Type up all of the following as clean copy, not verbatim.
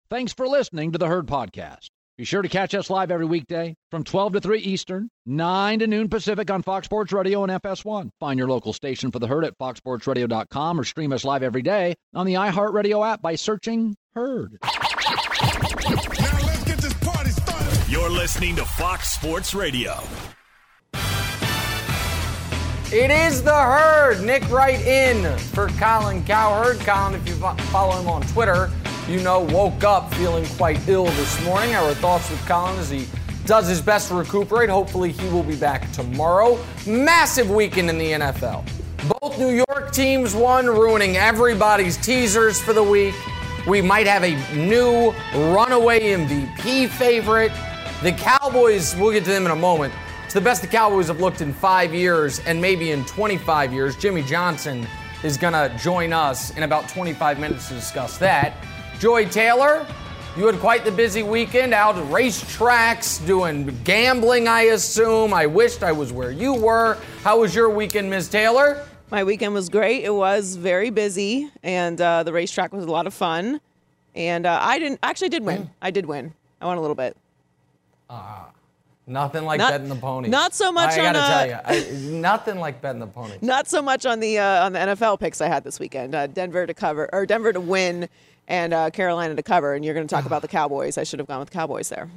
Thanks for listening to the Herd Podcast. Be sure to catch us live every weekday from 12 to 3 Eastern, 9 to noon Pacific on Fox Sports Radio and FS1. Find your local station for the Herd at foxsportsradio.com or stream us live every day on the iHeartRadio app by searching Herd. Now let's get this party started. You're listening to Fox Sports Radio. It is the Herd. Nick Wright in for Colin Cowherd. Colin, if you follow him on Twitter, you know, woke up feeling quite ill this morning. Our thoughts with Colin as he does his best to recuperate. Hopefully he will be back tomorrow. Massive weekend in the NFL. Both New York teams won, ruining everybody's teasers for the week. We might have a new runaway MVP favorite. The Cowboys, we'll get to them in a moment. It's the best the Cowboys have looked in 5 years and maybe in 25 years. Jimmy Johnson is going to join us in about 25 minutes to discuss that. Joy Taylor, you had quite the busy weekend out at racetracks, doing gambling, I assume. I wished I was where you were. How was your weekend, Ms. Taylor? My weekend was great. It was very busy, and the racetrack was a lot of fun. And I did win. I did win. I won a little bit. Nothing like betting the ponies. Not so much I gotta tell you, nothing like betting the ponies. Not so much on the NFL picks I had this weekend. Denver to win, and Carolina to cover. And you're going to talk about the Cowboys. I should have gone with the Cowboys there.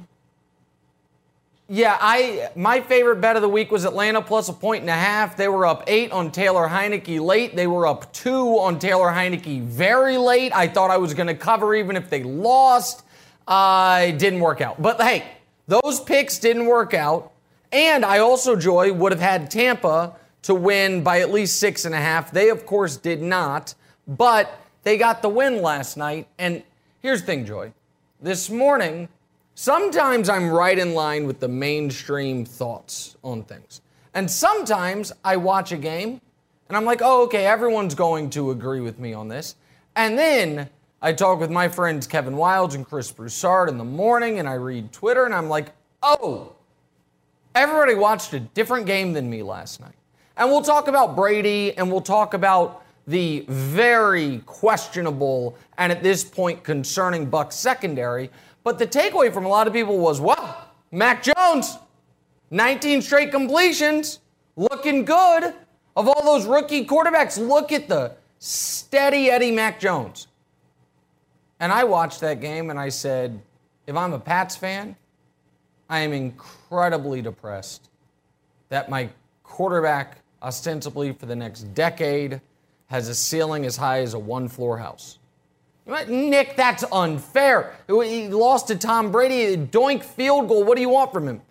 Yeah, my favorite bet of the week was Atlanta plus 1.5. They were up 8 on Taylor Heineke late. They were up 2 on Taylor Heineke very late. I thought I was going to cover even if they lost. It didn't work out. But hey, those picks didn't work out. And I also, Joy, would have had Tampa to win by at least 6.5. They, of course, did not. But they got the win last night. And here's the thing, Joy. This morning, sometimes I'm right in line with the mainstream thoughts on things. And sometimes I watch a game and I'm like, oh, okay, everyone's going to agree with me on this. And then I talk with my friends Kevin Wildes and Chris Broussard in the morning and I read Twitter and I'm like, oh, everybody watched a different game than me last night. And we'll talk about Brady and we'll talk about the very questionable and at this point concerning Bucs secondary. But the takeaway from a lot of people was, wow, Mac Jones, 19 straight completions, looking good. Of all those rookie quarterbacks, look at the steady Eddie Mac Jones. And I watched that game and I said, if I'm a Pats fan, I am incredibly depressed that my quarterback, ostensibly for the next decade, has a ceiling as high as a one-floor house. Nick, that's unfair. He lost to Tom Brady, a doink field goal. What do you want from him?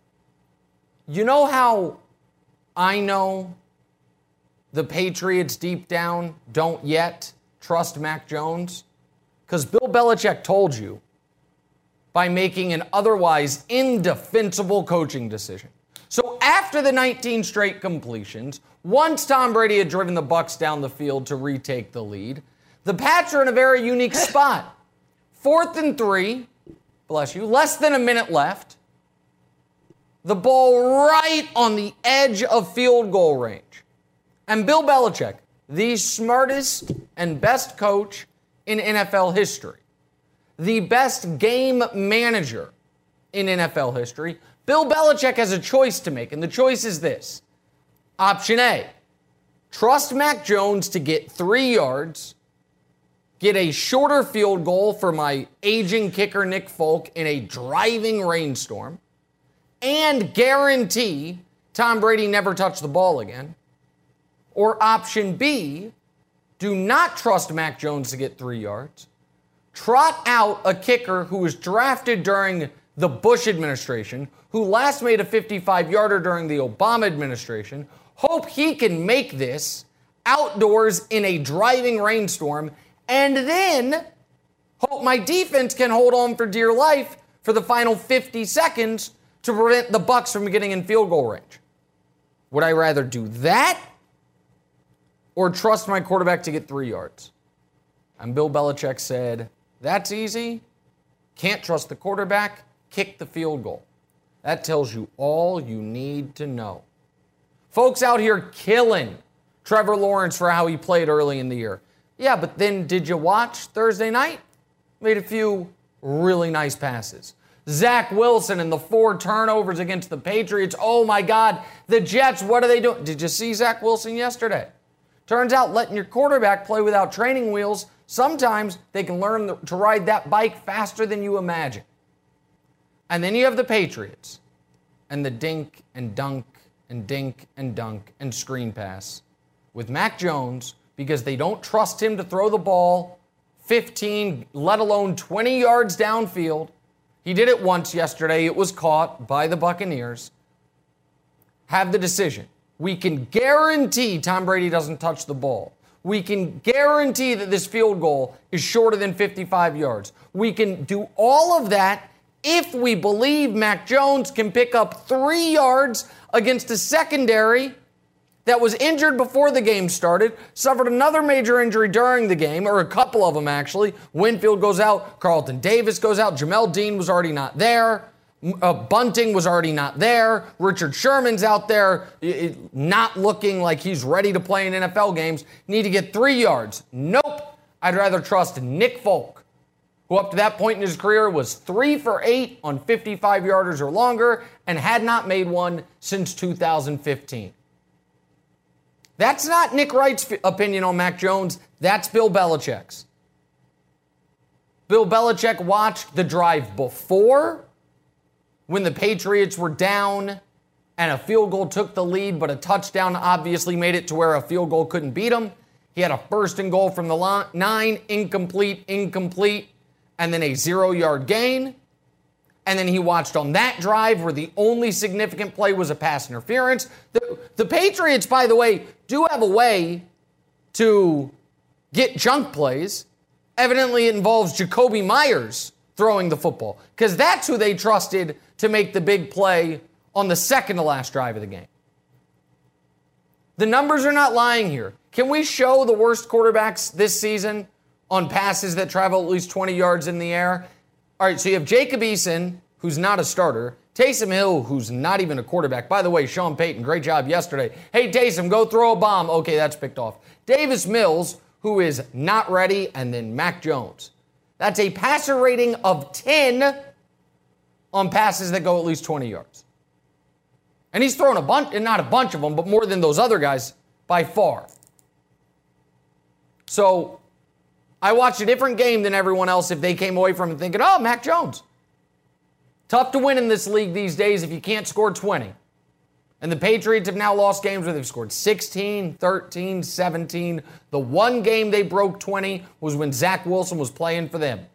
You know how I know the Patriots deep down don't yet trust Mac Jones? Because Bill Belichick told you by making an otherwise indefensible coaching decision. So after the 19 straight completions, once Tom Brady had driven the Bucs down the field to retake the lead, the Pats are in a very unique spot. 4th and 3, bless you, less than a minute left. The ball right on the edge of field goal range. And Bill Belichick, the smartest and best coach in NFL history, the best game manager in NFL history, Bill Belichick has a choice to make, and the choice is this. Option A, trust Mac Jones to get 3 yards, get a shorter field goal for my aging kicker Nick Folk in a driving rainstorm, and guarantee Tom Brady never touched the ball again. Or option B, do not trust Mac Jones to get 3 yards, trot out a kicker who was drafted during the Bush administration, who last made a 55-yarder during the Obama administration, hope he can make this outdoors in a driving rainstorm, and then hope my defense can hold on for dear life for the final 50 seconds to prevent the Bucs from getting in field goal range. Would I rather do that or trust my quarterback to get 3 yards? And Bill Belichick said, that's easy. Can't trust the quarterback. Kick the field goal. That tells you all you need to know. Folks out here killing Trevor Lawrence for how he played early in the year. Yeah, but then did you watch Thursday night? Made a few really nice passes. Zach Wilson and the 4 turnovers against the Patriots. Oh my God, the Jets, what are they doing? Did you see Zach Wilson yesterday? Turns out letting your quarterback play without training wheels, sometimes they can learn to ride that bike faster than you imagine. And then you have the Patriots and the dink and dunk and dink and dunk and screen pass with Mac Jones because they don't trust him to throw the ball 15, let alone 20 yards downfield. He did it once yesterday. It was caught by the Buccaneers. Have the decision. We can guarantee Tom Brady doesn't touch the ball. We can guarantee that this field goal is shorter than 55 yards. We can do all of that if we believe Mac Jones can pick up 3 yards against a secondary that was injured before the game started, suffered another major injury during the game, or a couple of them actually. Winfield goes out, Carlton Davis goes out, Jamel Dean was already not there, Bunting was already not there, Richard Sherman's out there not looking like he's ready to play in NFL games, need to get 3 yards. Nope, I'd rather trust Nick Folk, who up to that point in his career was 3 for 8 on 55-yarders or longer and had not made one since 2015. That's not Nick Wright's opinion on Mac Jones. That's Bill Belichick's. Bill Belichick watched the drive before when the Patriots were down and a field goal took the lead, but a touchdown obviously made it to where a field goal couldn't beat him. He had a 1st and goal from the 9, incomplete, and then a 0-yard gain. And then he watched on that drive where the only significant play was a pass interference. The Patriots, by the way, do have a way to get junk plays. Evidently, it involves Jacoby Myers throwing the football because that's who they trusted to make the big play on the second to last drive of the game. The numbers are not lying here. Can we show the worst quarterbacks this season on passes that travel at least 20 yards in the air? All right, so you have Jacob Eason, who's not a starter. Taysom Hill, who's not even a quarterback. By the way, Sean Payton, great job yesterday. Hey, Taysom, go throw a bomb. Okay, that's picked off. Davis Mills, who is not ready, and then Mac Jones. That's a passer rating of 10 on passes that go at least 20 yards. And he's thrown a bunch, and not a bunch of them, but more than those other guys by far. So I watched a different game than everyone else if they came away from it thinking, oh, Mac Jones. Tough to win in this league these days if you can't score 20. And the Patriots have now lost games where they've scored 16, 13, 17. The one game they broke 20 was when Zach Wilson was playing for them.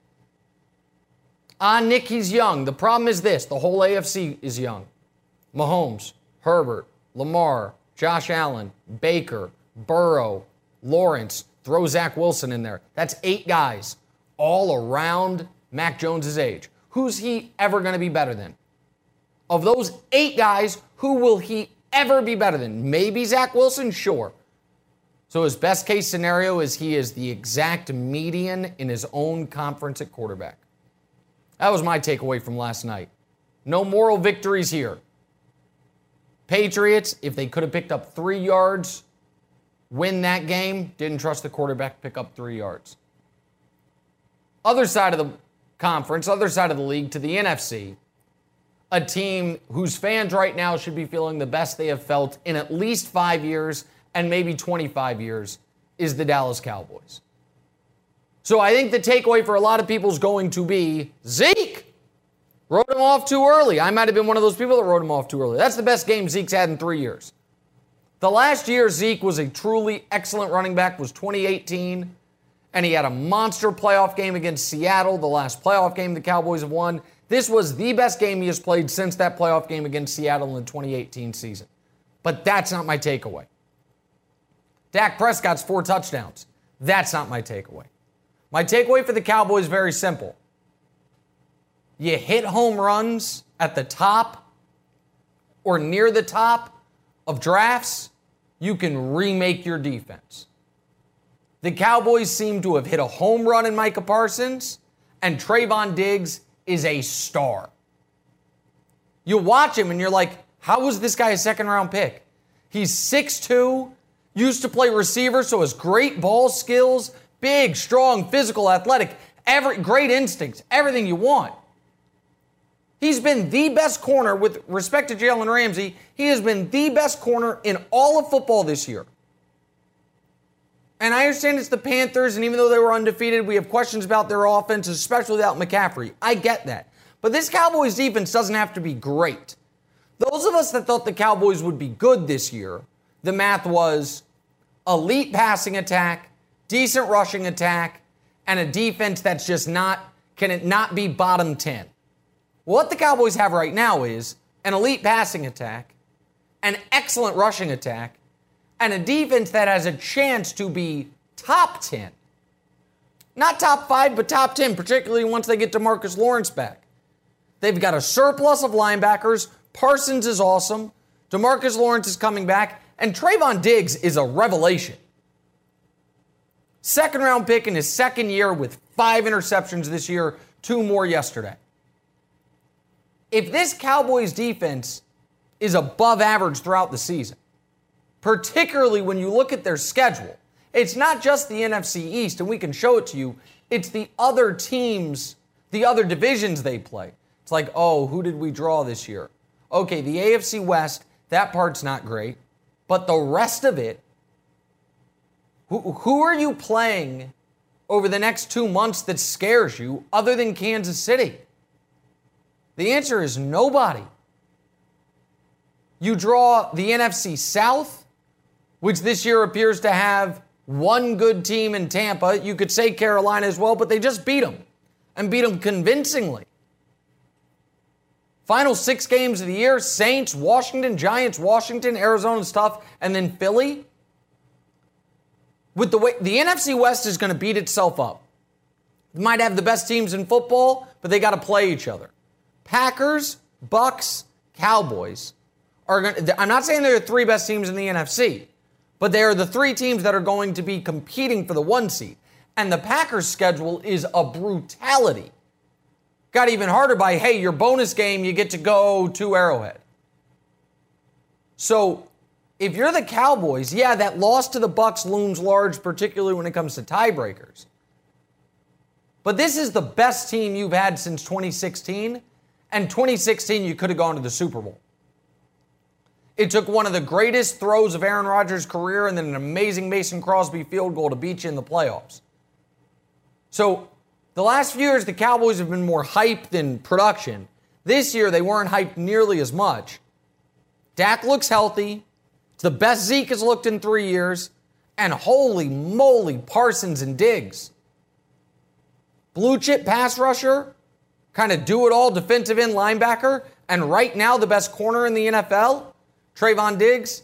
Nick, he's young. The problem is this. The whole AFC is young. Mahomes, Herbert, Lamar, Josh Allen, Baker, Burrow, Lawrence. Throw Zach Wilson in there. That's 8 guys all around Mac Jones' age. Who's he ever going to be better than? Of those 8 guys, who will he ever be better than? Maybe Zach Wilson? Sure. So his best case scenario is he is the exact median in his own conference at quarterback. That was my takeaway from last night. No moral victories here. Patriots, if they could have picked up 3 yards, win that game, didn't trust the quarterback to pick up 3 yards. Other side of the conference, other side of the league, to the NFC, a team whose fans right now should be feeling the best they have felt in at least 5 years and maybe 25 years is the Dallas Cowboys. So I think the takeaway for a lot of people is going to be Zeke wrote him off too early. I might have been one of those people that wrote him off too early. That's the best game Zeke's had in 3 years. The last year Zeke was a truly excellent running back was 2018, and he had a monster playoff game against Seattle, the last playoff game the Cowboys have won. This was the best game he has played since that playoff game against Seattle in the 2018 season. But that's not my takeaway. Dak Prescott's 4 touchdowns. That's not my takeaway. My takeaway for the Cowboys is very simple. You hit home runs at the top or near the top of drafts, you can remake your defense. The Cowboys seem to have hit a home run in Micah Parsons, and Trayvon Diggs is a star. You watch him and you're like, how was this guy a second-round pick? He's 6'2", used to play receiver, so has great ball skills, big, strong, physical, athletic. great instincts, everything you want. He's been the best corner, with respect to Jalen Ramsey, he has been the best corner in all of football this year. And I understand it's the Panthers, and even though they were undefeated, we have questions about their offense, especially without McCaffrey. I get that. But this Cowboys defense doesn't have to be great. Those of us that thought the Cowboys would be good this year, the math was elite passing attack, decent rushing attack, and a defense that's just can it not be bottom 10? What the Cowboys have right now is an elite passing attack, an excellent rushing attack, and a defense that has a chance to be top 10. Not top 5, but top 10, particularly once they get DeMarcus Lawrence back. They've got a surplus of linebackers. Parsons is awesome. DeMarcus Lawrence is coming back. And Trayvon Diggs is a revelation. Second-round pick in his second year with 5 interceptions this year, 2 more yesterday. If this Cowboys defense is above average throughout the season, particularly when you look at their schedule, it's not just the NFC East, and we can show it to you, it's the other teams, the other divisions they play. It's like, oh, who did we draw this year? Okay, the AFC West, that part's not great, but the rest of it, who are you playing over the next 2 months that scares you other than Kansas City? The answer is nobody. You draw the NFC South, which this year appears to have one good team in Tampa. You could say Carolina as well, but they just beat them and beat them convincingly. Final 6 games of the year, Saints, Washington, Giants, Washington, Arizona's tough, and then Philly. With the way the NFC West is going to beat itself up. It might have the best teams in football, but they got to play each other. Packers, Bucks, Cowboys are going to, I'm not saying they're the 3 best teams in the NFC, but they are the 3 teams that are going to be competing for the 1 seed. And the Packers' schedule is a brutality. Got even harder by, hey, your bonus game, you get to go to Arrowhead. So if you're the Cowboys, yeah, that loss to the Bucks looms large, particularly when it comes to tiebreakers. But this is the best team you've had since 2016, and 2016 you could have gone to the Super Bowl. It took one of the greatest throws of Aaron Rodgers' career and then an amazing Mason Crosby field goal to beat you in the playoffs. So the last few years, the Cowboys have been more hype than production. This year, they weren't hyped nearly as much. Dak looks healthy. It's the best Zeke has looked in 3 years. And holy moly, Parsons and Diggs. Blue chip pass rusher, kind of do-it-all defensive end linebacker, and right now the best corner in the NFL, Trayvon Diggs.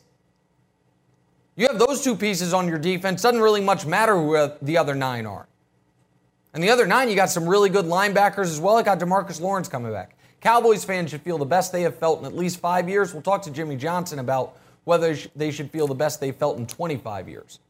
You have those 2 pieces on your defense. Doesn't really much matter who the other 9 are. And the other 9, you got some really good linebackers as well. You got DeMarcus Lawrence coming back. Cowboys fans should feel the best they have felt in at least 5 years. We'll talk to Jimmy Johnson about whether they should feel the best they felt in 25 years.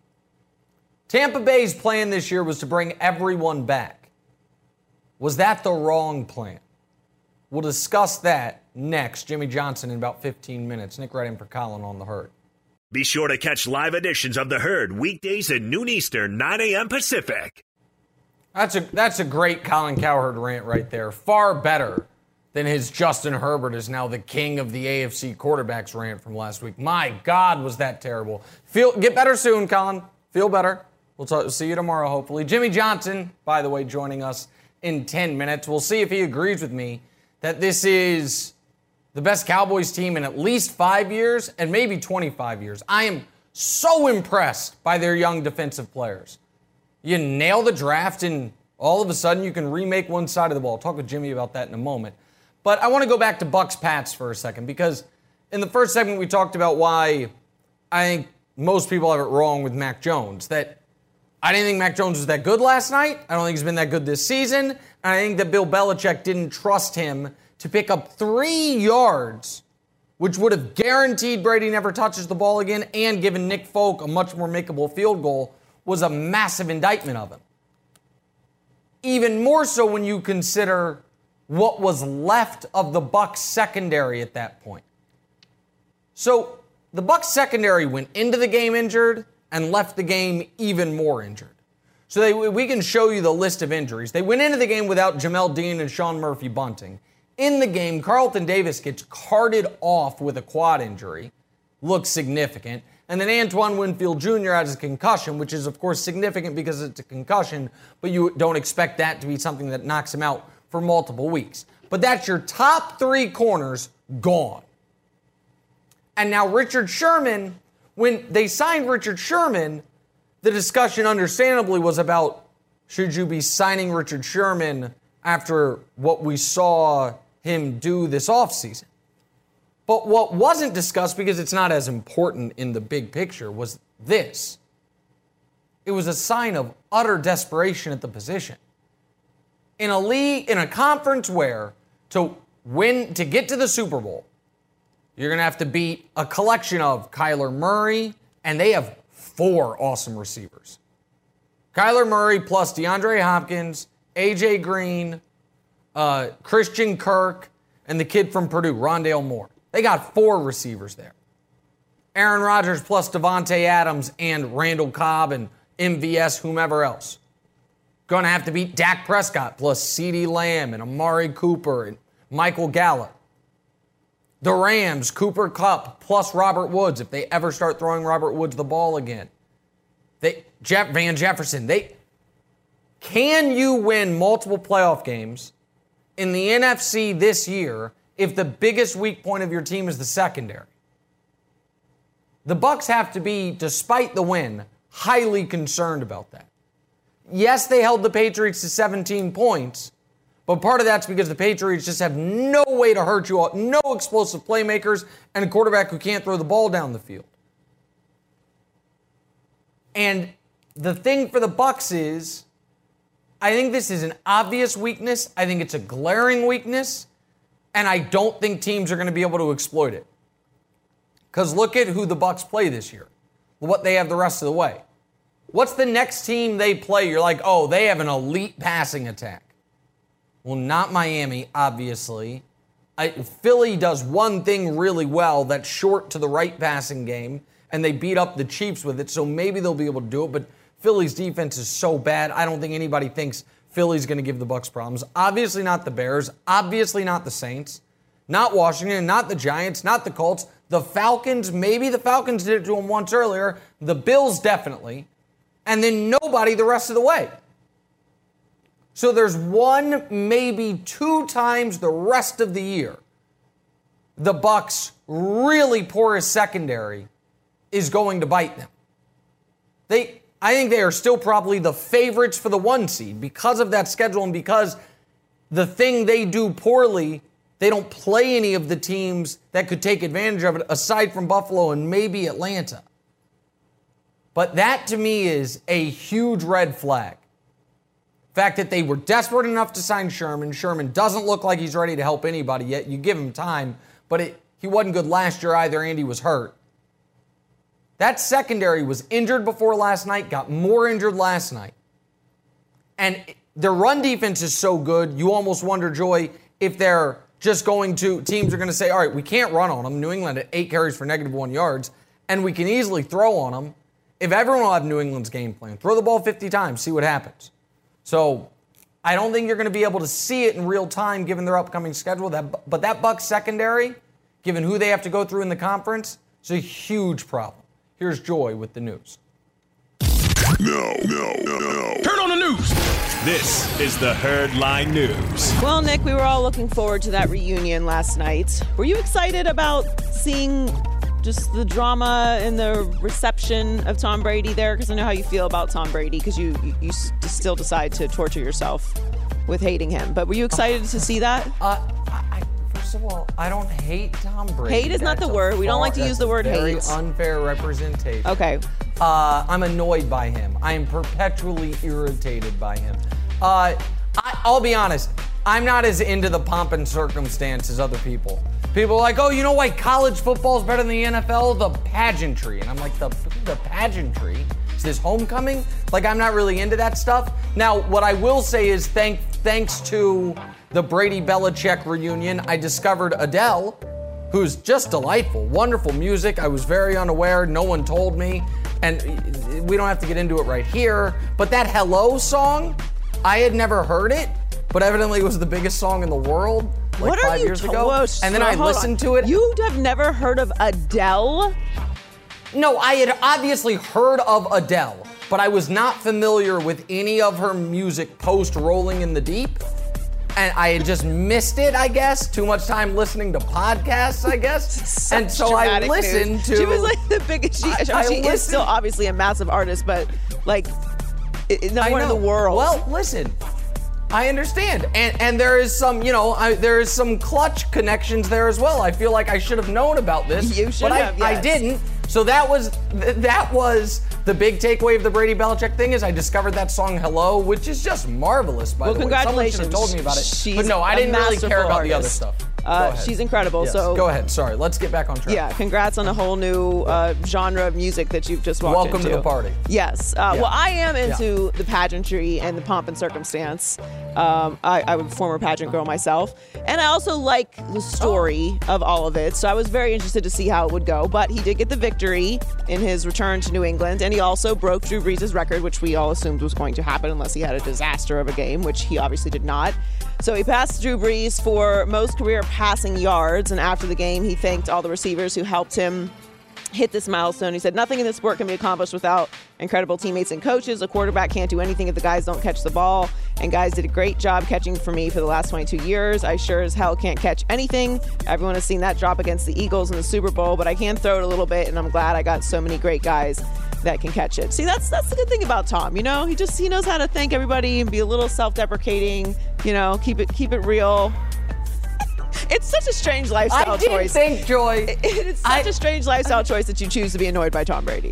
Tampa Bay's plan this year was to bring everyone back. Was that the wrong plan? We'll discuss that next. Jimmy Johnson in about 15 minutes. Nick Redding for Colin on The Herd. Be sure to catch live editions of The Herd weekdays at noon Eastern, 9 a.m. Pacific. That's a great Colin Cowherd rant right there. Far better than his Justin Herbert is now the king of the AFC quarterbacks rant from last week. My God, was that terrible. Get better soon, Colin. Feel better. We'll see you tomorrow, hopefully. Jimmy Johnson, by the way, joining us in 10 minutes. We'll see if he agrees with me that this is the best Cowboys team in at least 5 years and maybe 25 years. I am so impressed by their young defensive players. You nail the draft, and all of a sudden you can remake one side of the ball. I'll talk with Jimmy about that in a moment. But I want to go back to Bucks-Pats for a second, because in the first segment we talked about why I think most people have it wrong with Mac Jones. That I didn't think Mac Jones was that good last night. I don't think he's been that good this season. And I think that Bill Belichick didn't trust him to pick up 3 yards, which would have guaranteed Brady never touches the ball again and given Nick Folk a much more makeable field goal, was a massive indictment of him. Even more so when you consider what was left of the Bucs secondary at that point. So the Bucs secondary went into the game injured and left the game even more injured. So we can show you the list of injuries. They went into the game without Jamel Dean and Sean Murphy Bunting. In the game, Carlton Davis gets carted off with a quad injury. Looks significant. And then Antoine Winfield Jr. has a concussion, which is, of course, significant because it's a concussion, but you don't expect that to be something that knocks him out for multiple weeks. But that's your top 3 corners gone. And now Richard Sherman, when they signed Richard Sherman, the discussion understandably was about, should you be signing Richard Sherman after what we saw him do this offseason? But what wasn't discussed, because it's not as important in the big picture, was this. It was a sign of utter desperation at the position. In a league, in a conference where to get to the Super Bowl, you're going to have to beat a collection of Kyler Murray, and they have 4 awesome receivers. Kyler Murray plus DeAndre Hopkins, A.J. Green, Christian Kirk, and the kid from Purdue, Rondale Moore. They got 4 receivers there. Aaron Rodgers plus Devontae Adams and Randall Cobb and MVS, whomever else. Going to have to beat Dak Prescott plus CeeDee Lamb and Amari Cooper and Michael Gallup. The Rams, Cooper Kupp plus Robert Woods, if they ever start throwing Robert Woods the ball again. Van Jefferson. Can you win multiple playoff games in the NFC this year if the biggest weak point of your team is the secondary? The Bucs have to be, despite the win, highly concerned about that. Yes, they held the Patriots to 17 points, but part of that's because the Patriots just have no way to hurt you all, no explosive playmakers, and a quarterback who can't throw the ball down the field. And the thing for the Bucs is, I think this is an obvious weakness. I think it's a glaring weakness, and I don't think teams are going to be able to exploit it. Because look at who the Bucs play this year, what they have the rest of the way. What's the next team they play? You're like, oh, they have an elite passing attack. Well, not Miami, obviously. Philly does one thing really well that's short to the right passing game, and they beat up the Chiefs with it, so maybe they'll be able to do it. But Philly's defense is so bad, I don't think anybody thinks Philly's going to give the Bucs problems. Obviously not the Bears, obviously not the Saints, not Washington, not the Giants, not the Colts. The Falcons, maybe the Falcons did it to them once earlier. The Bills, definitely. And then nobody the rest of the way. So there's 1, maybe 2 times the rest of the year the Bucs' really porous secondary is going to bite them. I think they are still probably the favorites for the 1 seed because of that schedule and because the thing they do poorly, they don't play any of the teams that could take advantage of it aside from Buffalo and maybe Atlanta. But that to me is a huge red flag. The fact that they were desperate enough to sign Sherman. Sherman doesn't look like he's ready to help anybody yet. You give him time, but he wasn't good last year either, and he was hurt. That secondary was injured before last night, got more injured last night. And their run defense is so good, you almost wonder, Joy, if they're just teams are going to say, all right, we can't run on them. New England at 8 carries for -1 yards, and we can easily throw on them. If everyone will have New England's game plan, throw the ball 50 times, see what happens. So I don't think you're going to be able to see it in real time given their upcoming schedule. But that Bucs secondary, given who they have to go through in the conference, is a huge problem. Here's Joy with the news. No. Turn on the news. This is the Herd Line News. Well, Nick, we were all looking forward to that reunion last night. Were you excited about seeing just the drama and the reception of Tom Brady there? Because I know how you feel about Tom Brady because you still decide to torture yourself with hating him. But were you excited to see that? First of all, I don't hate Tom Brady. Hate is not the word. We don't like to use the word hate. Very unfair representation. Okay. I'm annoyed by him. I am perpetually irritated by him. I'll be honest. I'm not as into the pomp and circumstance as other people. People are like, oh, you know why college football is better than the NFL? The pageantry. And I'm like, the pageantry? Is this homecoming? Like, I'm not really into that stuff. Now, what I will say is thanks to the Brady-Belichick reunion, I discovered Adele, who's just delightful. Wonderful music. I was very unaware. No one told me. and we don't have to get into it right here, but that Hello song, I had never heard it, but evidently it was the biggest song in the world like 5 years ago. And then I listened to it. You have never heard of Adele? No, I had obviously heard of Adele, but I was not familiar with any of her music post Rolling in the Deep. And I had just missed it, I guess. Too much time listening to podcasts, I guess. And so I listened to... She was like the biggest... She is still obviously a massive artist, but like, number one in the world. Well, listen, I understand. And there is some, there is some clutch connections there as well. I feel like I should have known about this. You should have, yes. I didn't. So that was the big takeaway of the Brady Belichick thing is I discovered that song Hello, which is just marvelous, by the way. Congratulations. Someone should have told me about it. But no, I didn't really care about the other stuff. She's incredible. Yes. So go ahead. Sorry. Let's get back on track. Yeah. Congrats on a whole new genre of music that you've just walked Welcome into. to the party. Yes. Well, I am into the pageantry and the pomp and circumstance. I'm a former pageant girl myself, and I also like the story of all of it. So I was very interested to see how it would go. But he did get the victory in his return to New England, and he also broke Drew Brees' record, which we all assumed was going to happen unless he had a disaster of a game, which he obviously did not. So he passed Drew Brees for most career passing yards, and after the game, he thanked all the receivers who helped him hit this milestone. He said, "Nothing in this sport can be accomplished without incredible teammates and coaches. A quarterback can't do anything if the guys don't catch the ball, and guys did a great job catching for me for the last 22 years. I sure as hell can't catch anything. Everyone has seen that drop against the Eagles in the Super Bowl, but I can throw it a little bit, and I'm glad I got so many great guys that can catch it." See, that's the good thing about Tom. He knows how to thank everybody and be a little self-deprecating. Keep it real. It's such a strange lifestyle choice. I didn't think, Joy. It's such a strange lifestyle choice that you choose to be annoyed by Tom Brady.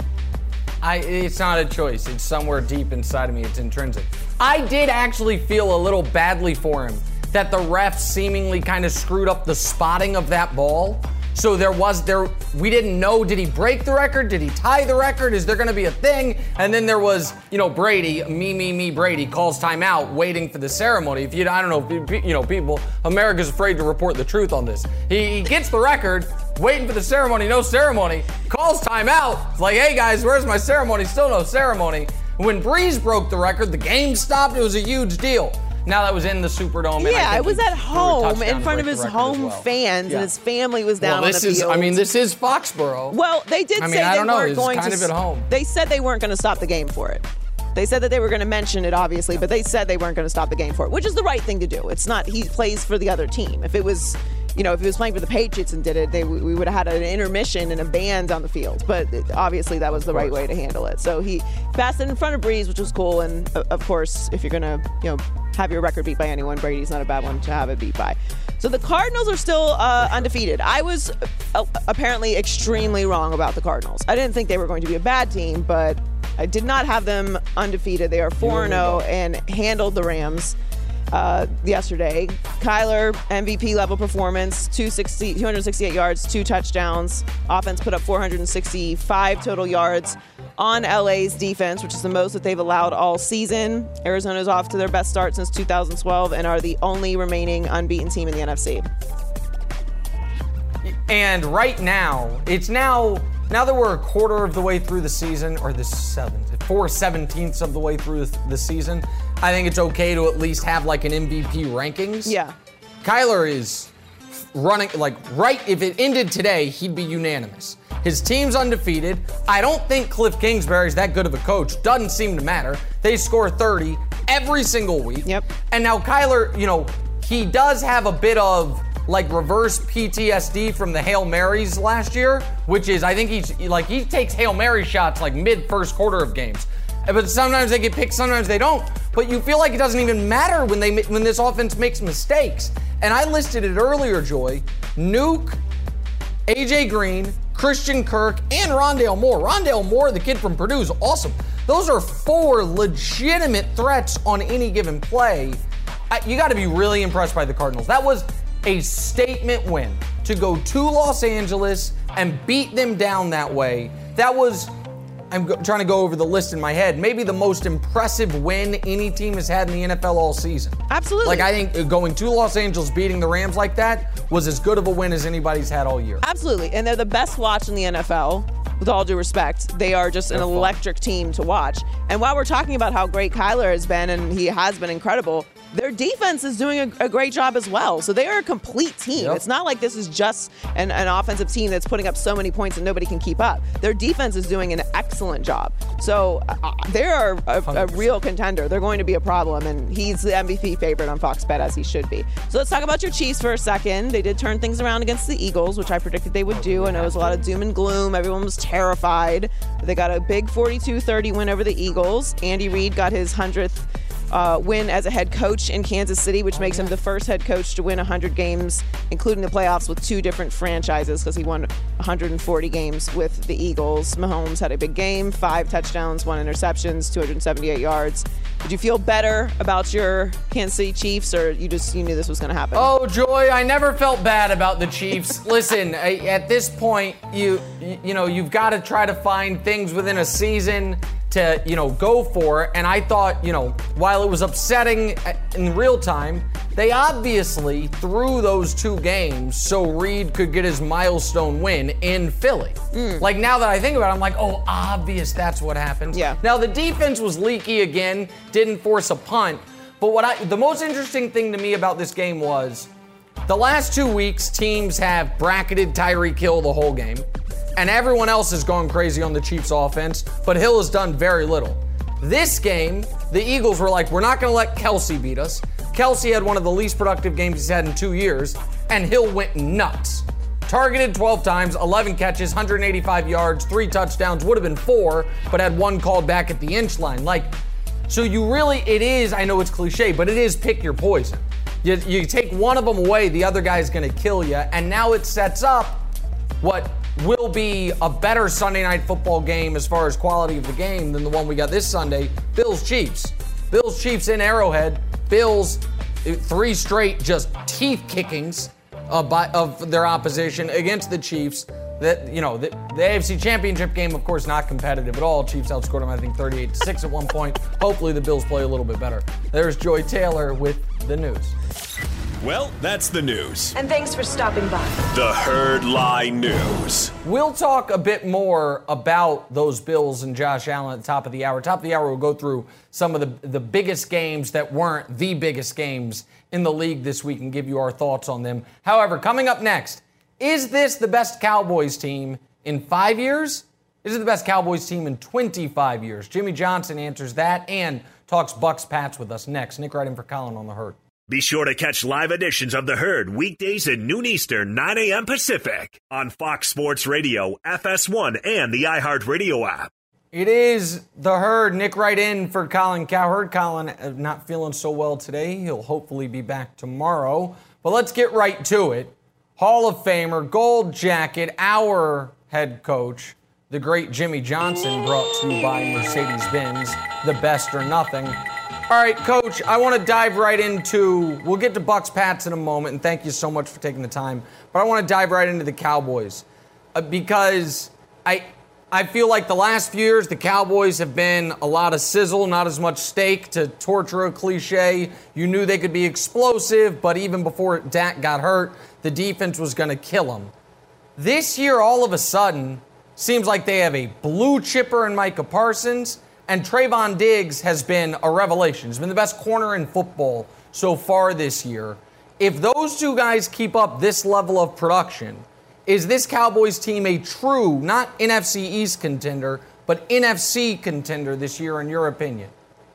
It's not a choice. It's somewhere deep inside of me. It's intrinsic. I did actually feel a little badly for him that the refs seemingly kind of screwed up the spotting of that ball. So we didn't know, did he break the record? Did he tie the record? Is there going to be a thing? And then there was, Brady, me, Brady calls timeout waiting for the ceremony. I don't know, people, America's afraid to report the truth on this. He gets the record, waiting for the ceremony, no ceremony, calls timeout. It's like, hey guys, where's my ceremony? Still no ceremony. When Brees broke the record, the game stopped. It was a huge deal. Now that was in the Superdome. Yeah, it was at home in front of his home fans, and his family was down on the field. This is Foxborough. Well, they did say they weren't going to. Kind of at home. They said they weren't going to stop the game for it. They said that they were going to mention it, obviously, but they said they weren't going to stop the game for it, which is the right thing to do. It's not he plays for the other team. If it was, if he was playing for the Patriots and did it, we would have had an intermission and a band on the field. But obviously, that was the right way to handle it. So he passed it in front of Brees, which was cool. And of course, if you're going to, have your record beat by anyone, Brady's not a bad one to have it beat by. So the Cardinals are still undefeated. I was apparently extremely wrong about the Cardinals. I didn't think they were going to be a bad team, but I did not have them undefeated. They are 4-0 and handled the Rams yesterday. Kyler, MVP level performance, 268 yards, 2 touchdowns. Offense put up 465 total yards on LA's defense, which is the most that they've allowed all season. Arizona's off to their best start since 2012 and are the only remaining unbeaten team in the NFC. And right now, it's now that we're a quarter of the way through the season, or the 4/17 of the way through the season, I think it's okay to at least have like an MVP rankings. Yeah. Kyler is running, if it ended today, he'd be unanimous. His team's undefeated. I don't think Cliff Kingsbury's that good of a coach. Doesn't seem to matter. They score 30 every single week. Yep. And now Kyler, he does have a bit of reverse PTSD from the Hail Marys last year, which is, I think he takes Hail Mary shots mid first quarter of games. But sometimes they get picked, sometimes they don't. But you feel like it doesn't even matter when this offense makes mistakes. And I listed it earlier, Joy. Nuke, AJ Green, Christian Kirk, and Rondale Moore. Rondale Moore, the kid from Purdue, is awesome. Those are 4 legitimate threats on any given play. You got to be really impressed by the Cardinals. That was a statement win to go to Los Angeles and beat them down that way. That was, I'm trying to go over the list in my head, maybe the most impressive win any team has had in the NFL all season. Absolutely. I think going to Los Angeles, beating the Rams like that was as good of a win as anybody's had all year. Absolutely. And they're the best watch in the NFL. with all due respect. They are just an electric team to watch. And while we're talking about how great Kyler has been, and he has been incredible, their defense is doing a great job as well. So they are a complete team. Yep. It's not like this is just an offensive team that's putting up so many points and nobody can keep up. Their defense is doing an excellent job. So they're a real contender. They're going to be a problem, and he's the MVP favorite on Fox Bet, as he should be. So let's talk about your Chiefs for a second. They did turn things around against the Eagles, which I predicted they would do. I know it was a lot of doom and gloom. Everyone was terrified. They got a big 42-30 win over the Eagles. Andy Reid got his 100th win as a head coach in Kansas City, which makes him the first head coach to win 100 games, including the playoffs, with 2 different franchises, because he won 140 games with the Eagles. Mahomes had a big game, 5 touchdowns, 1 interceptions, 278 yards. Did you feel better about your Kansas City Chiefs, or you knew this was going to happen? Oh, Joy, I never felt bad about the Chiefs. Listen, at this point, you've got to try to find things within a season to, go for. And I thought, while it was upsetting in real time, they obviously threw those 2 games so Reid could get his milestone win in Philly. Like, now that I think about it, I'm like, oh, obvious, that's what happened. Yeah. Now, the defense was leaky again, didn't force a punt. But the most interesting thing to me about this game was the last 2 weeks, teams have bracketed Tyreek Hill the whole game. And everyone else has gone crazy on the Chiefs offense, but Hill has done very little. This game, the Eagles were like, we're not going to let Kelsey beat us. Kelsey had one of the least productive games he's had in 2 years, and Hill went nuts. Targeted 12 times, 11 catches, 185 yards, 3 touchdowns, would have been 4, but had 1 called back at the inch line. So it is, I know it's cliche, but it is pick your poison. You take one of them away, the other guy's going to kill you, and now it sets up what will be a better Sunday night football game as far as quality of the game than the one we got this Sunday. Bills-Chiefs. Bills-Chiefs in Arrowhead. Bills, 3 straight just teeth kickings of their opposition against the Chiefs. The AFC Championship game, of course, not competitive at all. Chiefs outscored them, I think, 38-6 at one point. Hopefully the Bills play a little bit better. There's Joy Taylor with the news. Well, that's the news. And thanks for stopping by. The Herd Lie News. We'll talk a bit more about those Bills and Josh Allen at the top of the hour. Top of the hour, we'll go through some of the biggest games that weren't the biggest games in the league this week and give you our thoughts on them. However, coming up next, is this the best Cowboys team in 5 years? Is it the best Cowboys team in 25 years? Jimmy Johnson answers that and talks Bucks-Pats with us next. Nick Wright in for Colin on The Herd. Be sure to catch live editions of The Herd weekdays at noon Eastern, 9 a.m. Pacific on Fox Sports Radio, FS1, and the iHeartRadio app. It is The Herd. Nick Wright in for Colin Cowherd. Colin not feeling so well today. He'll hopefully be back tomorrow. But let's get right to it. Hall of Famer, Gold Jacket, our head coach, the great Jimmy Johnson, brought to you by Mercedes-Benz, the best or nothing. All right, Coach, I want to dive right into, we'll get to Bucks-Pats in a moment, and thank you so much for taking the time, but I want to dive right into the Cowboys because I feel like the last few years, the Cowboys have been a lot of sizzle, not as much steak, to torture a cliche. You knew they could be explosive, but even before Dak got hurt, the defense was going to kill them. This year, all of a sudden, seems like they have a blue chipper in Micah Parsons, and Trayvon Diggs has been a revelation. He's been the best corner in football so far this year. If those 2 guys keep up this level of production, is this Cowboys team a true, not NFC East contender, but NFC contender this year, in your opinion?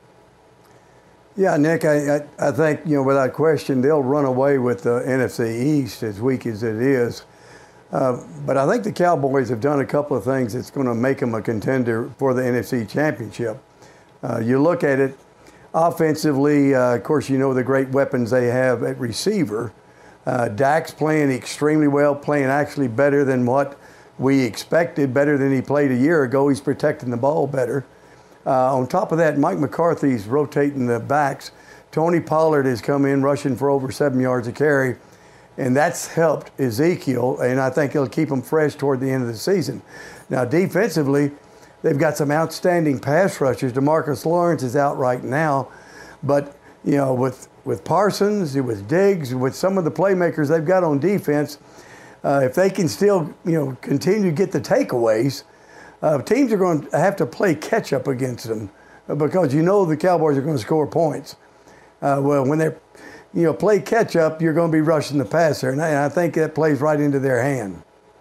Yeah, Nick, I think, without question, they'll run away with the NFC East, as weak as it is. But I think the Cowboys have done a couple of things that's going to make them a contender for the NFC Championship. You look at it offensively, of course, the great weapons they have at receiver. Dak's playing extremely well, playing actually better than what we expected, better than he played a year ago. He's protecting the ball better. On top of that, Mike McCarthy's rotating the backs. Tony Pollard has come in rushing for over 7 yards a carry. And that's helped Ezekiel, and I think it'll keep them fresh toward the end of the season. Now, defensively, they've got some outstanding pass rushers. DeMarcus Lawrence is out right now. But, with Parsons, with Diggs, with some of the playmakers they've got on defense, if they can still, continue to get the takeaways, teams are going to have to play catch up against them because the Cowboys are going to score points. When they play catch up, you're going to be rushing the passer, and I think that plays right into their hand.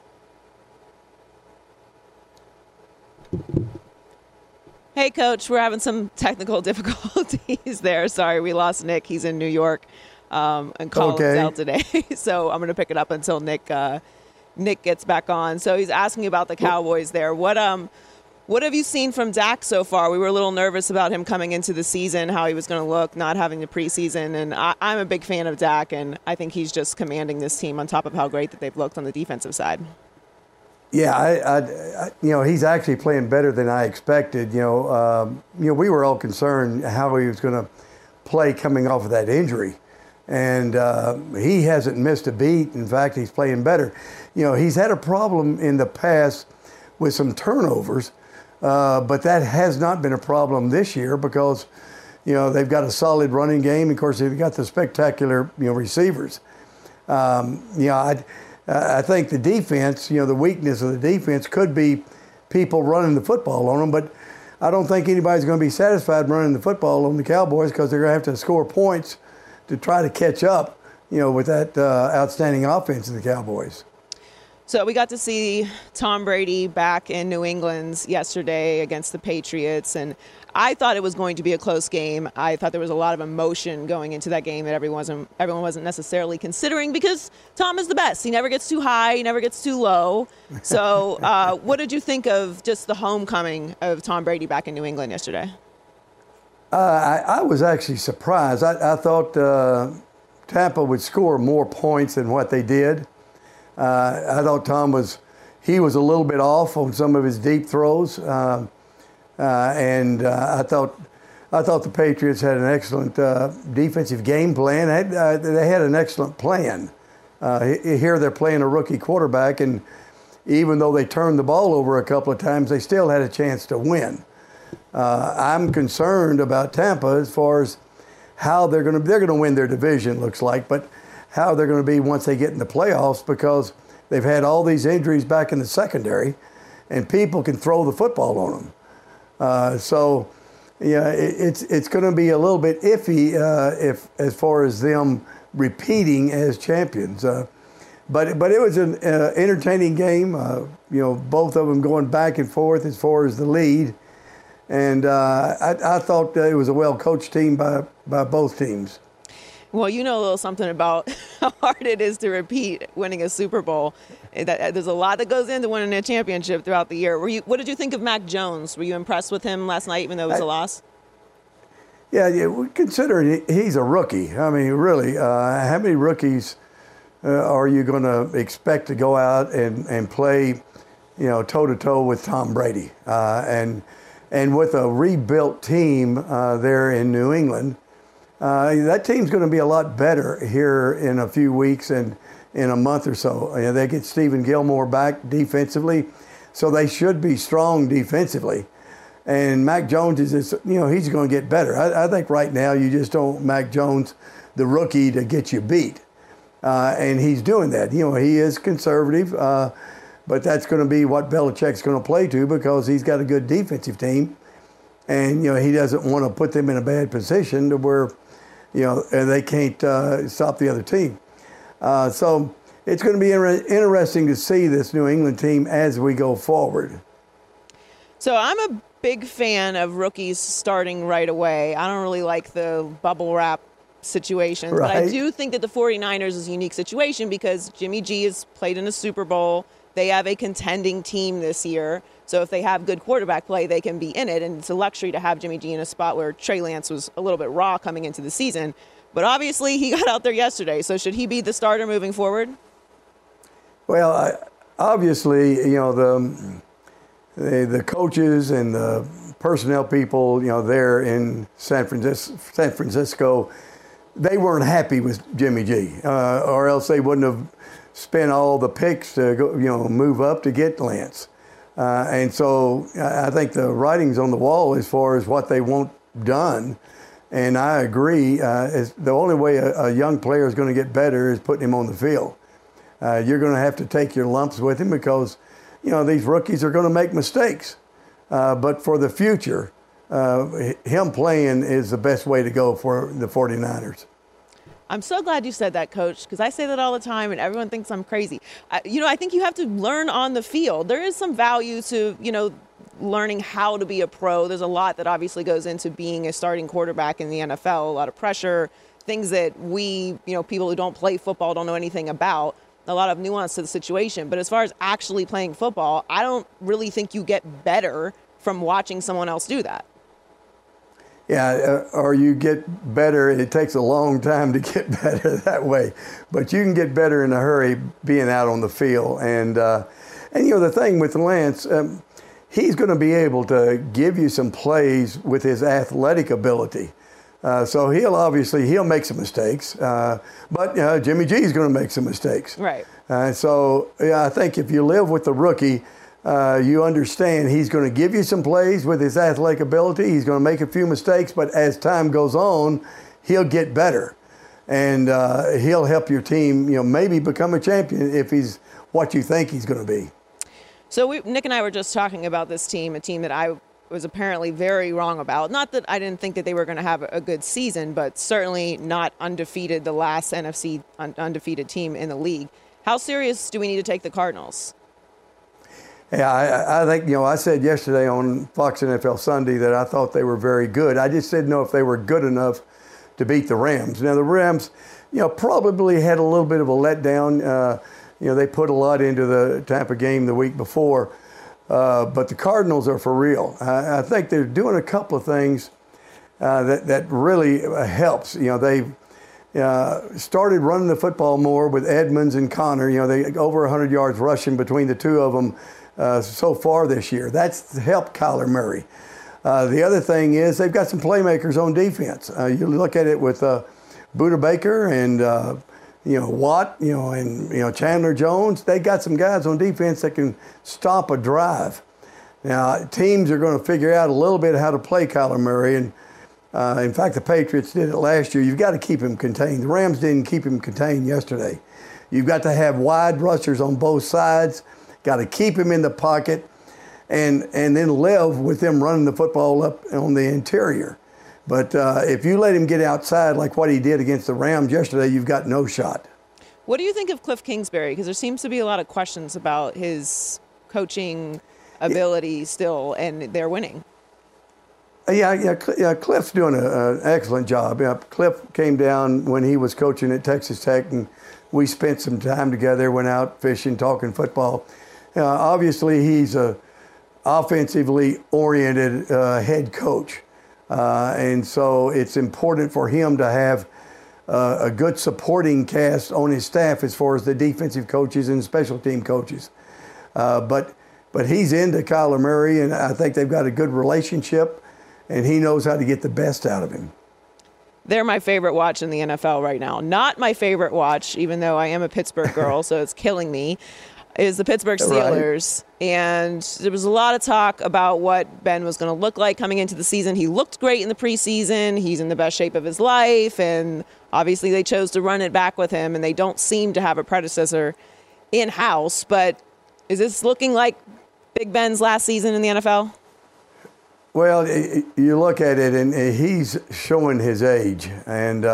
Hey, Coach, we're having some technical difficulties there. Sorry, we lost Nick. He's in New York, and Colin's out today. So I'm going to pick it up until Nick gets back on. So he's asking about the Cowboys there. What have you seen from Dak so far? We were a little nervous about him coming into the season, how he was going to look, not having the preseason. And I'm a big fan of Dak, and I think he's just commanding this team on top of how great that they've looked on the defensive side. Yeah, he's actually playing better than I expected. We were all concerned how he was going to play coming off of that injury. And he hasn't missed a beat. In fact, he's playing better. He's had a problem in the past with some turnovers, but that has not been a problem this year because, they've got a solid running game. Of course, they've got the spectacular, receivers. I think the defense, the weakness of the defense could be people running the football on them, but I don't think anybody's going to be satisfied running the football on the Cowboys because they're going to have to score points to try to catch up, with that outstanding offense of the Cowboys. So we got to see Tom Brady back in New England yesterday against the Patriots, and I thought it was going to be a close game. I thought there was a lot of emotion going into that game that everyone wasn't necessarily considering because Tom is the best. He never gets too high, he never gets too low. So what did you think of just the homecoming of Tom Brady back in New England yesterday? I was actually surprised. I thought Tampa would score more points than what they did. I thought Tom was a little bit off on some of his deep throws, and I thought the Patriots had an excellent defensive game plan. They had an excellent plan. Here they're playing a rookie quarterback, and even though they turned the ball over a couple of times, they still had a chance to win. I'm concerned about Tampa as far as how they're going to win their division, looks like, but how they're going to be once they get in the playoffs because they've had all these injuries back in the secondary and people can throw the football on them. It's going to be a little bit iffy if as far as them repeating as champions. But it was an entertaining game, both of them going back and forth as far as the lead. And I thought it was a well-coached team by both teams. Well, you know a little something about how hard it is to repeat winning a Super Bowl. There's a lot that goes into winning a championship throughout the year. What did you think of Mac Jones? Were you impressed with him last night, even though it was a loss? Yeah, considering he's a rookie. I mean, really, how many rookies are you going to expect to go out and play, toe-to-toe with Tom Brady? And with a rebuilt team there in New England, that team's going to be a lot better here in a few weeks and in a month or so. They get Stephen Gilmore back defensively, so they should be strong defensively. And Mac Jones is just, he's going to get better. I think right now you just don't Mac Jones, the rookie, to get you beat. And he's doing that. He is conservative, but that's going to be what Belichick's going to play to because he's got a good defensive team. And, he doesn't want to put them in a bad position to where, they can't stop the other team. So it's going to be interesting to see this New England team as we go forward. So I'm a big fan of rookies starting right away. I don't really like the bubble wrap situations, right. But I do think that the 49ers is a unique situation because Jimmy G has played in a Super Bowl. They have a contending team this year. So if they have good quarterback play, they can be in it. And it's a luxury to have Jimmy G in a spot where Trey Lance was a little bit raw coming into the season. But obviously he got out there yesterday. So should he be the starter moving forward? Well, obviously, the coaches and the personnel people, there in San Francisco, they weren't happy with Jimmy G, or else they wouldn't have spent all the picks to go, move up to get Lance. And so I think the writing's on the wall as far as what they want done. And I agree. The only way a young player is going to get better is putting him on the field. You're going to have to take your lumps with him because, these rookies are going to make mistakes. But for the future, him playing is the best way to go for the 49ers. I'm so glad you said that, Coach, because I say that all the time and everyone thinks I'm crazy. I think you have to learn on the field. There is some value to, learning how to be a pro. There's a lot that obviously goes into being a starting quarterback in the NFL, a lot of pressure, things that we, people who don't play football don't know anything about, a lot of nuance to the situation. But as far as actually playing football, I don't really think you get better from watching someone else do that. Yeah, or you get better. It takes a long time to get better that way, but you can get better in a hurry being out on the field. And the thing with Lance, he's going to be able to give you some plays with his athletic ability. So he'll make some mistakes, but Jimmy G is going to make some mistakes. Right. So I think if you live with the rookie, you understand he's going to give you some plays with his athletic ability. He's going to make a few mistakes, but as time goes on, he'll get better. And he'll help your team, maybe become a champion if he's what you think he's going to be. So Nick and I were just talking about this team, a team that I was apparently very wrong about. Not that I didn't think that they were going to have a good season, but certainly not undefeated, the last NFC undefeated team in the league. How serious do we need to take the Cardinals? Yeah, I think, I said yesterday on Fox NFL Sunday that I thought they were very good. I just didn't know if they were good enough to beat the Rams. Now, the Rams, probably had a little bit of a letdown. They put a lot into the Tampa game the week before. But the Cardinals are for real. I think they're doing a couple of things that really helps. They've started running the football more with Edmonds and Connor. They over 100 yards rushing between the two of them so far this year. That's helped Kyler Murray. The other thing is they've got some playmakers on defense. You look at it with Budda Baker and Watt, and Chandler Jones. They got some guys on defense that can stop a drive. Now teams are going to figure out a little bit how to play Kyler Murray, and in fact the Patriots did it last year. You've got to keep him contained. The Rams didn't keep him contained yesterday. You've got to have wide rushers on both sides. Got to keep him in the pocket, and then live with them running the football up on the interior. But if you let him get outside like what he did against the Rams yesterday, you've got no shot. What do you think of Cliff Kingsbury? Because there seems to be a lot of questions about his coaching ability still, and they're winning. Yeah, Cliff's doing an excellent job. Cliff came down when he was coaching at Texas Tech, and we spent some time together, went out fishing, talking football. Obviously, he's a offensively oriented head coach. And so it's important for him to have a good supporting cast on his staff as far as the defensive coaches and special team coaches. But he's into Kyler Murray, and I think they've got a good relationship, and he knows how to get the best out of him. They're my favorite watch in the NFL right now. Not my favorite watch, even though I am a Pittsburgh girl, so it's killing me, is the Pittsburgh Steelers. Right. And there was a lot of talk about what Ben was going to look like coming into the season. He looked great in the preseason. He's in the best shape of his life. And obviously they chose to run it back with him, and they don't seem to have a predecessor in-house. But is this looking like Big Ben's last season in the NFL? Well, you look at it, and he's showing his age. And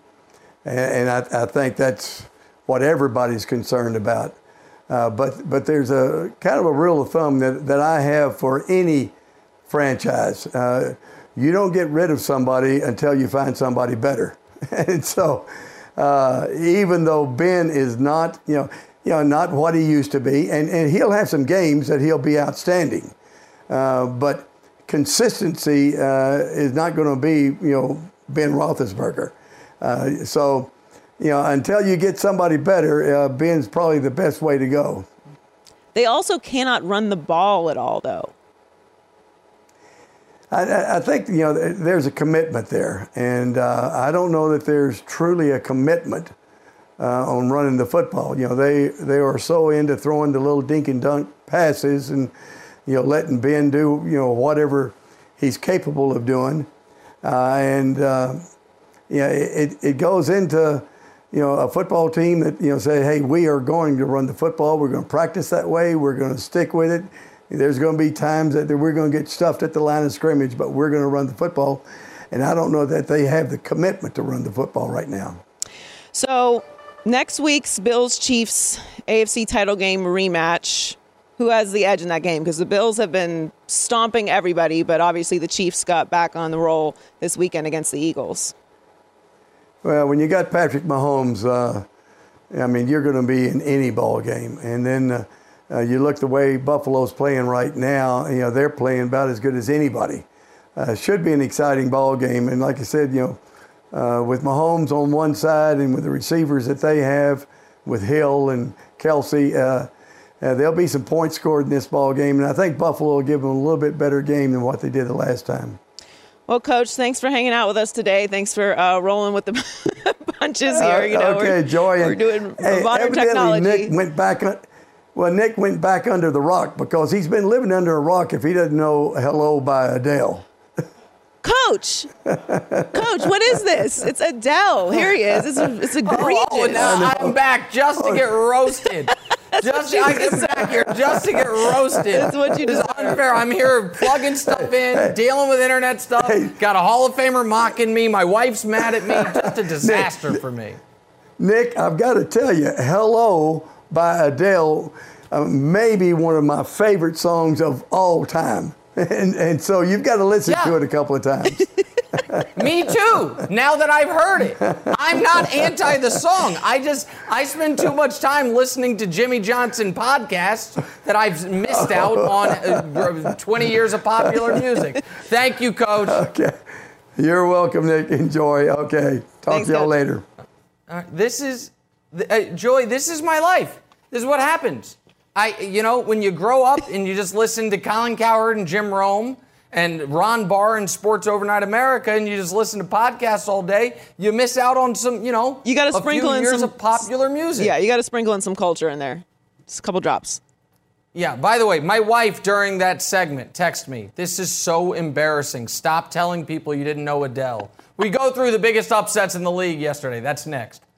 I think that's what everybody's concerned about. But there's a kind of a rule of thumb that I have for any franchise. You don't get rid of somebody until you find somebody better. And so even though Ben is not, not what he used to be, and he'll have some games that he'll be outstanding, but consistency is not going to be, Ben Roethlisberger. So until you get somebody better, Ben's probably the best way to go. They also cannot run the ball at all, though. I think, there's a commitment there. And I don't know that there's truly a commitment on running the football. They are so into throwing the little dink and dunk passes and, letting Ben do, whatever he's capable of doing. It goes into a football team that, say, hey, we are going to run the football. We're going to practice that way. We're going to stick with it. There's going to be times that we're going to get stuffed at the line of scrimmage, but we're going to run the football. And I don't know that they have the commitment to run the football right now. So next week's Bills-Chiefs AFC title game rematch, who has the edge in that game? Because the Bills have been stomping everybody, but obviously the Chiefs got back on the roll this weekend against the Eagles. Well, when you got Patrick Mahomes, you're going to be in any ball game. And then you look the way Buffalo's playing right now, they're playing about as good as anybody. Should be an exciting ball game. And like I said, with Mahomes on one side and with the receivers that they have, with Hill and Kelsey, there'll be some points scored in this ball game. And I think Buffalo will give them a little bit better game than what they did the last time. Well, Coach, thanks for hanging out with us today. Thanks for rolling with the punches here. Okay, Joy. We're doing modern technology. Nick went back under the rock because he's been living under a rock if he doesn't know Hello by Adele. Coach, what is this? It's Adele. Here he is. It's egregious. Oh, now I'm back just to get roasted. I get back here just to get roasted. That's what you deserve. It's unfair. I'm here plugging stuff in, dealing with internet stuff. Got a Hall of Famer mocking me. My wife's mad at me. Just a disaster for me. Nick, I've got to tell you, Hello by Adele, maybe one of my favorite songs of all time. And so you've got to listen to it a couple of times. Me too. Now that I've heard it, I'm not anti the song. I spend too much time listening to Jimmy Johnson podcasts that I've missed out on 20 years of popular music. Thank you, Coach. Okay. You're welcome, Nick. Enjoy. Okay. Talk to y'all later. This is, Joy, this is my life. This is what happens. When you grow up and you just listen to Colin Cowherd and Jim Rome and Ron Barr and Sports Overnight America, and you just listen to podcasts all day, you miss out on some, you got to sprinkle in years some of popular music. Yeah, you got to sprinkle in some culture in there. Just a couple drops. Yeah, by the way, my wife during that segment texted me, "This is so embarrassing. Stop telling people you didn't know Adele." We go through the biggest upsets in the league yesterday. That's next.